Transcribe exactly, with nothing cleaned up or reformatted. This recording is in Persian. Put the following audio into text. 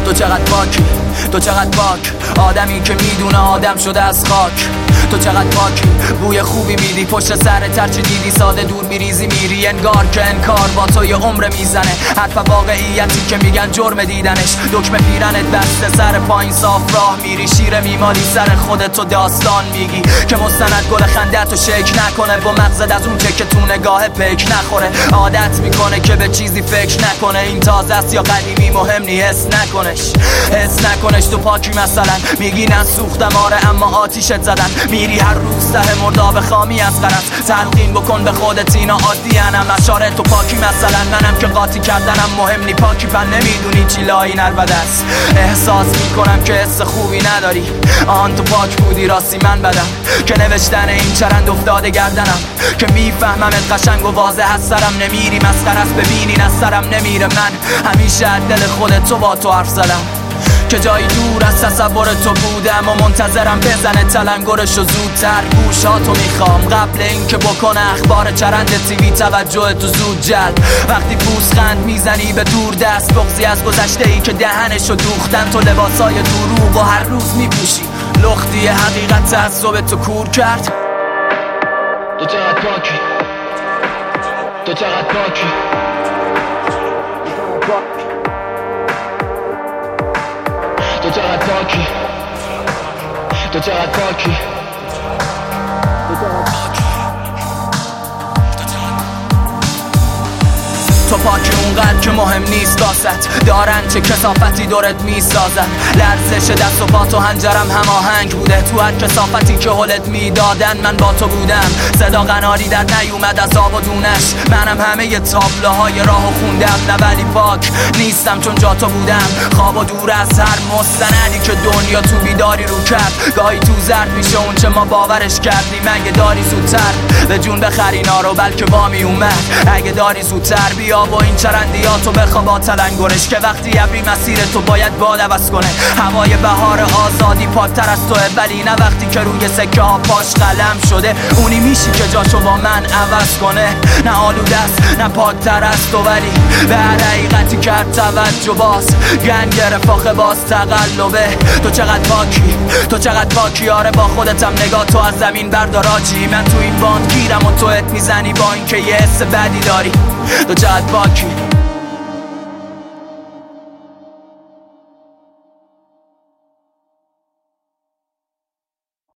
تو چقدر پاکی، تو چقدر پاک، آدمی که میدونه آدم شده از خاک. تو چقدر پاکی، بوی خوبی میدی، پشت سرت هرچی دیدی ساده دور میریزی میری، انگار که انکار با تو یه عمر میزنه. حرف واقعیتی که میگن جرم دیدنش، دکمه پیرنت بسته سر پایین صاف راه میری، شیر میمالی سر خودتو داستان میگی که مستند گل خندتو شک نکنه، با مغزت از اون که تو نگاه پک نخوره. عادت میکنه که به چیزی فکر نکنه، این تازه است یا قدیمی مهم نی، حس نکنش حس نکنش. تو پاکی مثلا میگی نسوختم آره اما آتیشت زدن، میری هر روز ته مرداب خامی از غرض، تلقین بکن به خودت اینا عادی انم اشاره. تو پاکی مثلا منم که قاطی کردنم مهم نی، پاکی پن نمیدونی چی لای نربد است. احساس میکنم که حس خوبی نداری، آن تو پاک بودی راستی من بدم که نوشتن این چرند افتاده گردنم، که میفهممت قشنگ و واضح از سرم نمیری، مسخره است ببینین از سرم نمیره. من همیشه از دل خودت تو با تو حرف زدم که جایی دور از تصور تو بودم و منتظرم بزنه تلنگرشو زودتر. گوشاتو میخوام قبل اینکه بکنه اخبار چرند تیوی توجه تو زود جلب. وقتی پوزخند میزنی به دور دست، بغضی از گذشته ای که دهنشو دوختن، تو لباسای دروغ و هر روز میپوشی، لختی حقیقت تعصب تو کور کرد. تو چقدر پاکی، تو چقدر پاکی، تو چقدر پاکی، تو چقدر پاکی، تو پاکی اونقدر که مهم نیست واسط، دارن چه کثافتی دورت میسازن. لرزش دست و پا تو هنجرم هماهنگ بوده، تو هر کثافتی که حلت میدادن من با تو بودم. صدا قناری در نیومد از آب و دونش، منم همه ی تابلوهای راهو خوندم. نه ولی پاک نیستم چون جا تو بودم، خواب و دور از هر مستندی که دنیا تو بیداری رو کرد. گاهی تو زرد میشه اون چه ما باورش کردیم، اگه داری زودتر به جون بخرینا رو بلکه وامی اومد. اگه داری زودتر بیا و این چرندیاتو بخوا با تلنگرش، که وقتی ابری مسیر تو باید باد عوض کنه. هوای بهار آزادی پاکتر از توه، ولی نه وقتی که روی سکه ها پاش قلم شده. اونی میشی که جاشو با من عوض کنه، نه آلوده است نه پاکتر از تو، ولی به هر حقیقتی کرد توجه باز گنگ گرفت آخه باز تقلبه. تو چقدر پاکی، تو چقدر پاکی، آره با خودتم نگاه تو از زمین برداراجی. من تو این باند گیرم و تو ات میزنی با اینکه یه حس بدی داری. تو چقدر پاکی.